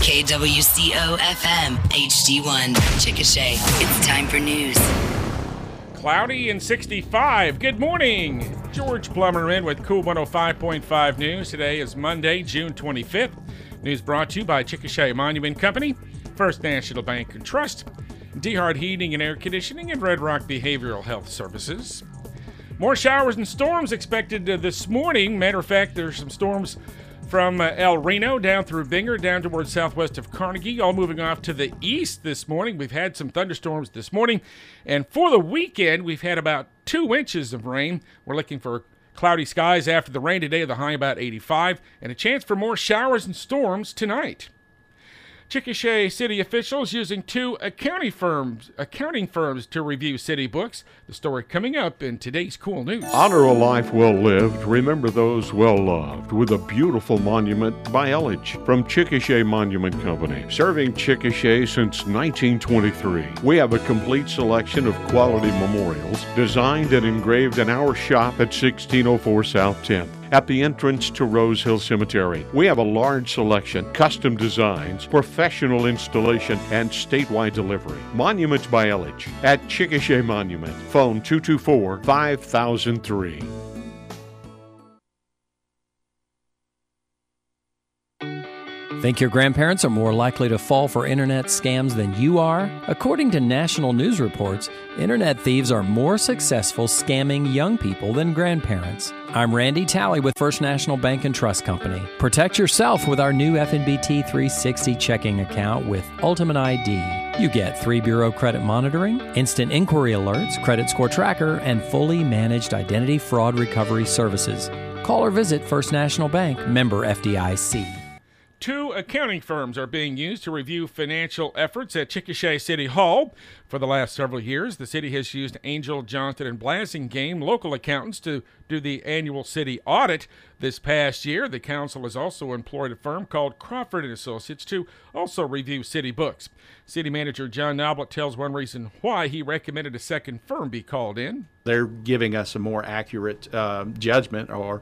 KWCO-FM, HD1, Chickasha. It's time for news. Cloudy and 65. Good morning. George Plummer in with Cool 105.5 News. Today is Monday, June 25th. News brought to you by Chickasha Monument Company, First National Bank and Trust, DeHart Heating and Air Conditioning, and Red Rock Behavioral Health Services. More showers and storms expected this morning. Matter of fact, there's some storms from El Reno down through Binger, down towards southwest of Carnegie, all moving off to the east this morning. We've had some thunderstorms this morning. And for the weekend, we've had about 2 inches of rain. We're looking for cloudy skies after the rain today, the high about 85, and a chance for more showers and storms tonight. Chickasha city officials using 2 accounting firms to review city books. The story coming up in today's Cool News. Honor a life well lived, remember those well loved, with a beautiful monument by Elledge from Chickasha Monument Company, serving Chickasha since 1923. We have a complete selection of quality memorials designed and engraved in our shop at 1604 South 10th. At the entrance to Rose Hill Cemetery, we have a large selection, custom designs, professional installation, and statewide delivery. Monuments by Elledge at Chickasha Monument. Phone 224-5003. Think your grandparents are more likely to fall for internet scams than you are? According to national news reports, internet thieves are more successful scamming young people than grandparents. I'm Randy Talley with First National Bank and Trust Company. Protect yourself with our new FNBT 360 checking account with Ultimate ID. You get 3-bureau credit monitoring, instant inquiry alerts, credit score tracker, and fully managed identity fraud recovery services. Call or visit First National Bank, member FDIC. 2 accounting firms are being used to review financial efforts at Chickasha City Hall. For the last several years, the city has used Angel, Johnson, and Blasingame local accountants to do the annual city audit. This past year, the council has also employed a firm called Crawford & Associates to also review city books. City manager John Noblet tells one reason why he recommended a second firm be called in. They're giving us a more accurate judgment or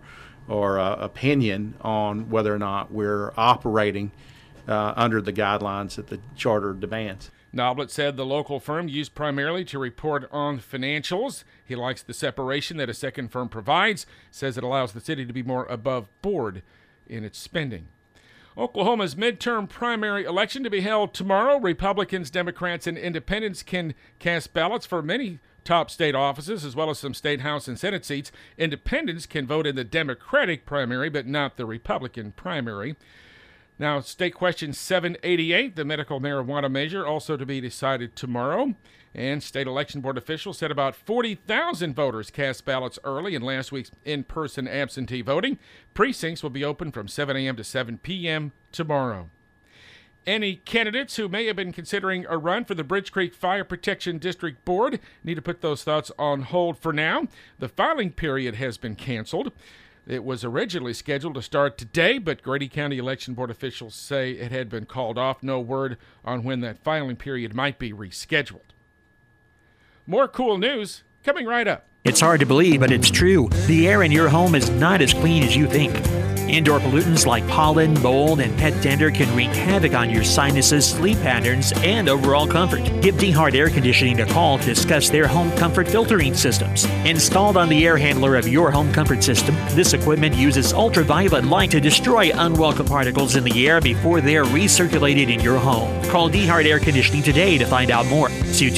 opinion on whether or not we're operating under the guidelines that the charter demands. Noblet said the local firm used primarily to report on financials. He likes the separation that a second firm provides, says it allows the city to be more above board in its spending. Oklahoma's midterm primary election to be held tomorrow. Republicans, Democrats, and independents can cast ballots for many top state offices, as well as some state House and Senate seats. Independents can vote in the Democratic primary, but not the Republican primary. Now, State Question 788, the medical marijuana measure, also to be decided tomorrow. And State Election Board officials said about 40,000 voters cast ballots early in last week's in-person absentee voting. Precincts will be open from 7 a.m. to 7 p.m. tomorrow. Any candidates who may have been considering a run for the Bridge Creek Fire Protection District Board need to put those thoughts on hold for now. The filing period has been canceled. It was originally scheduled to start today, but Grady County Election Board officials say it had been called off. No word on when that filing period might be rescheduled. More cool news coming right up. It's hard to believe, but it's true. The air in your home is not as clean as you think. Indoor pollutants like pollen, mold, and pet dander can wreak havoc on your sinuses, sleep patterns, and overall comfort. Give DeHart Air Conditioning a call to discuss their home comfort filtering systems. Installed on the air handler of your home comfort system, this equipment uses ultraviolet light to destroy unwelcome particles in the air before they are recirculated in your home. Call DeHart Air Conditioning today to find out more.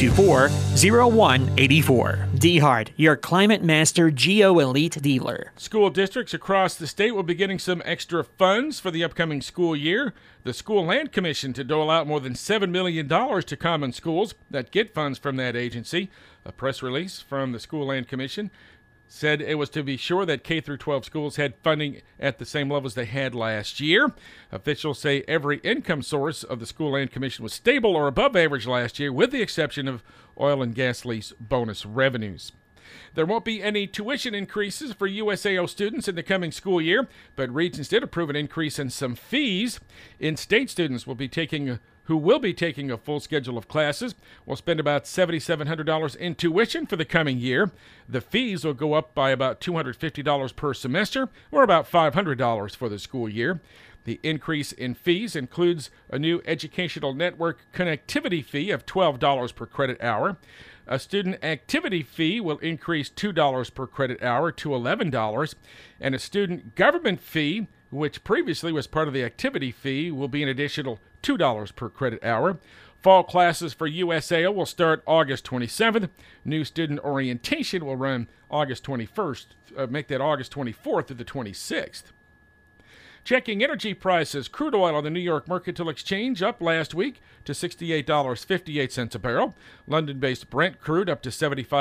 224-0184. DeHart, your Climate Master Geo Elite dealer. School districts across the state will be getting some extra funds for the upcoming school year. The School Land Commission to dole out more than $7 million to common schools that get funds from that agency. A press release from the School Land Commission said it was to be sure that K-12 schools had funding at the same levels they had last year. Officials say every income source of the School Land Commission was stable or above average last year, with the exception of oil and gas lease bonus revenues. There won't be any tuition increases for USAO students in the coming school year, but Regions did approve an increase in some fees. In-state students who will be taking a full schedule of classes will spend about $7,700 in tuition for the coming year. The fees will go up by about $250 per semester, or about $500 for the school year. The increase in fees includes a new educational network connectivity fee of $12 per credit hour. A student activity fee will increase $2 per credit hour to $11, and a student government fee, which previously was part of the activity fee, will be an additional $2 per credit hour. Fall classes for USAO will start August 27th. New student orientation will run August 21st, make that August 24th to the 26th. Checking energy prices, crude oil on the New York Mercantile Exchange up last week to $68.58 a barrel. London-based Brent crude up to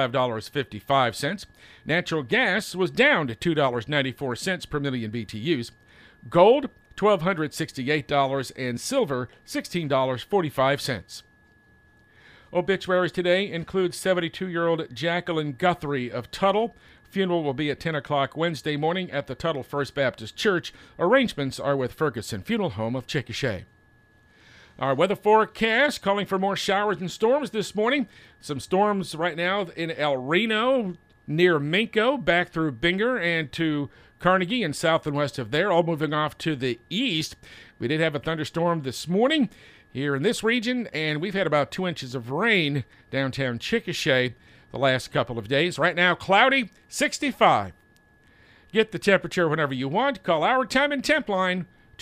$75.55. Natural gas was down to $2.94 per million BTUs. Gold, $1,268, and silver, $16.45. Obituaries today include 72-year-old Jacqueline Guthrie of Tuttle. Funeral will be at 10 o'clock Wednesday morning at the Tuttle First Baptist Church. Arrangements are with Ferguson Funeral Home of Chickasha. Our weather forecast calling for more showers and storms this morning. Some storms right now in El Reno, near Minco, back through Binger and to Carnegie and south and west of there, all moving off to the east. We did have a thunderstorm this morning here in this region, and we've had about 2 inches of rain downtown Chickasha the last couple of days. Right now, cloudy, 65. Get the temperature whenever you want. Call our time and temp line,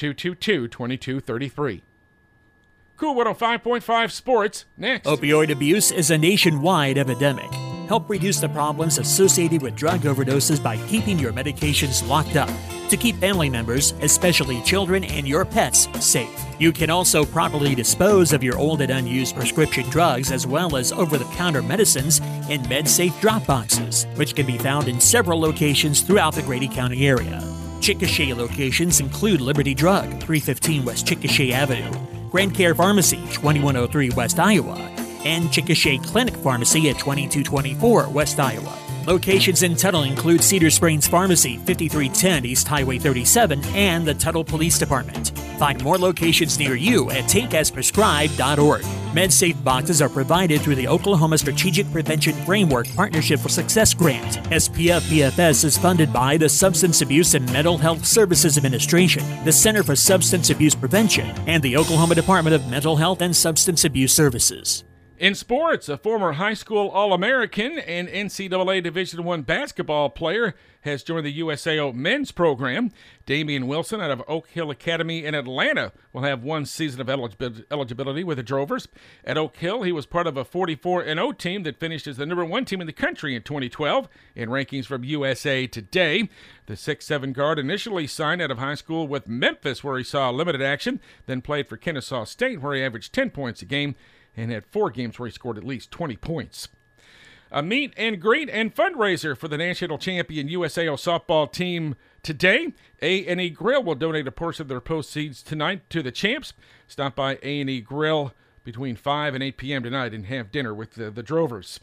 222-2233. Cool 105.5 Sports, next. Opioid abuse is a nationwide epidemic. Help reduce the problems associated with drug overdoses by keeping your medications locked up to keep family members, especially children and your pets, safe. You can also properly dispose of your old and unused prescription drugs as well as over-the-counter medicines in MedSafe drop boxes, which can be found in several locations throughout the Grady County area. Chickasha locations include Liberty Drug, 315 West Chickasha Avenue, Grand Care Pharmacy, 2103 West Iowa, and Chickasha Clinic Pharmacy at 2224 West Iowa. Locations in Tuttle include Cedar Springs Pharmacy, 5310 East Highway 37, and the Tuttle Police Department. Find more locations near you at takeasprescribed.org. MedSafe boxes are provided through the Oklahoma Strategic Prevention Framework Partnership for Success Grant. SPF-PFS is funded by the Substance Abuse and Mental Health Services Administration, the Center for Substance Abuse Prevention, and the Oklahoma Department of Mental Health and Substance Abuse Services. In sports, a former high school All-American and NCAA Division I basketball player has joined the USAO men's program. Damian Wilson out of Oak Hill Academy in Atlanta will have 1 season of eligibility with the Drovers. At Oak Hill, he was part of a 44-0 team that finished as the number 1 team in the country in 2012 in rankings from USA Today. The 6'7" guard initially signed out of high school with Memphis, where he saw limited action, then played for Kennesaw State, where he averaged 10 points a game, and had 4 games where he scored at least 20 points. A meet and greet and fundraiser for the national champion USAO softball team today. A&E Grill will donate a portion of their proceeds tonight to the champs. Stop by A&E Grill between 5 and 8 p.m. tonight and have dinner with the Drovers.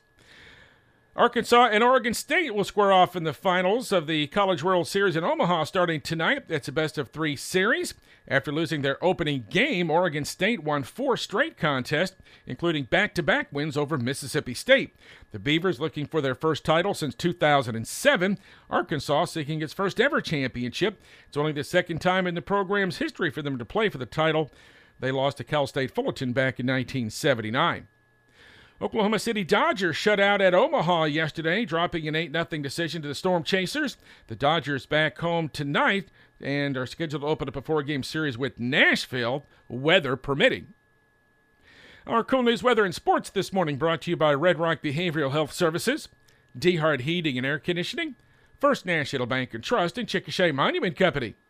Arkansas and Oregon State will square off in the finals of the College World Series in Omaha starting tonight. That's a best-of-3 series. After losing their opening game, Oregon State won 4 straight contests, including back-to-back wins over Mississippi State. The Beavers looking for their first title since 2007. Arkansas seeking its first-ever championship. It's only the second time in the program's history for them to play for the title. They lost to Cal State Fullerton back in 1979. Oklahoma City Dodgers shut out at Omaha yesterday, dropping an 8-0 decision to the Storm Chasers. The Dodgers back home tonight and are scheduled to open up a 4-game series with Nashville, weather permitting. Our Cool News Weather and Sports this morning brought to you by Red Rock Behavioral Health Services, DeHart Heating and Air Conditioning, First National Bank and Trust, and Chickasha Monument Company.